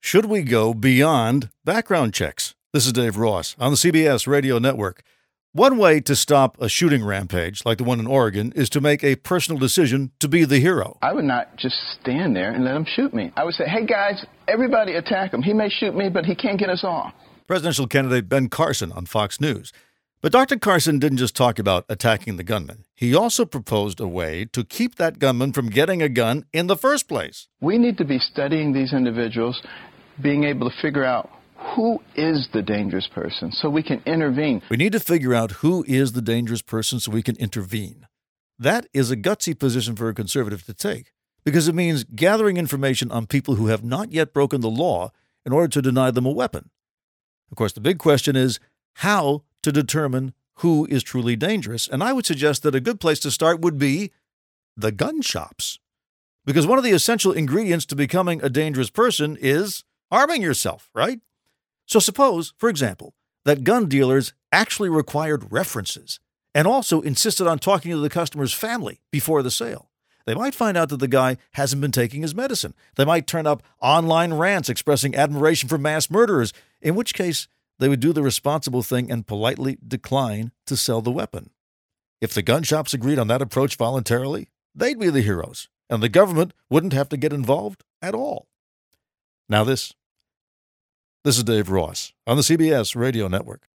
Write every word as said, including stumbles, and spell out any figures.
Should we go beyond background checks? This is Dave Ross on the C B S Radio Network. One way to stop a shooting rampage like the one in Oregon is to make a personal decision to be the hero. I would not just stand there and let him shoot me. I would say, hey, guys, everybody attack him. He may shoot me, but he can't get us all. Presidential candidate Ben Carson on Fox News. But Doctor Carson didn't just talk about attacking the gunman. He also proposed a way to keep that gunman from getting a gun in the first place. We need to be studying these individuals, being able to figure out who is the dangerous person so we can intervene. We need to figure out who is the dangerous person so we can intervene. That is a gutsy position for a conservative to take because it means gathering information on people who have not yet broken the law in order to deny them a weapon. Of course, the big question is how to determine who is truly dangerous. And I would suggest that a good place to start would be the gun shops. Because one of the essential ingredients to becoming a dangerous person is arming yourself, right? So suppose, for example, that gun dealers actually required references and also insisted on talking to the customer's family before the sale. They might find out that the guy hasn't been taking his medicine. They might turn up online rants expressing admiration for mass murderers, in which case they would do the responsible thing and politely decline to sell the weapon. If the gun shops agreed on that approach voluntarily, they'd be the heroes, and the government wouldn't have to get involved at all. Now this. This is Dave Ross on the C B S Radio Network.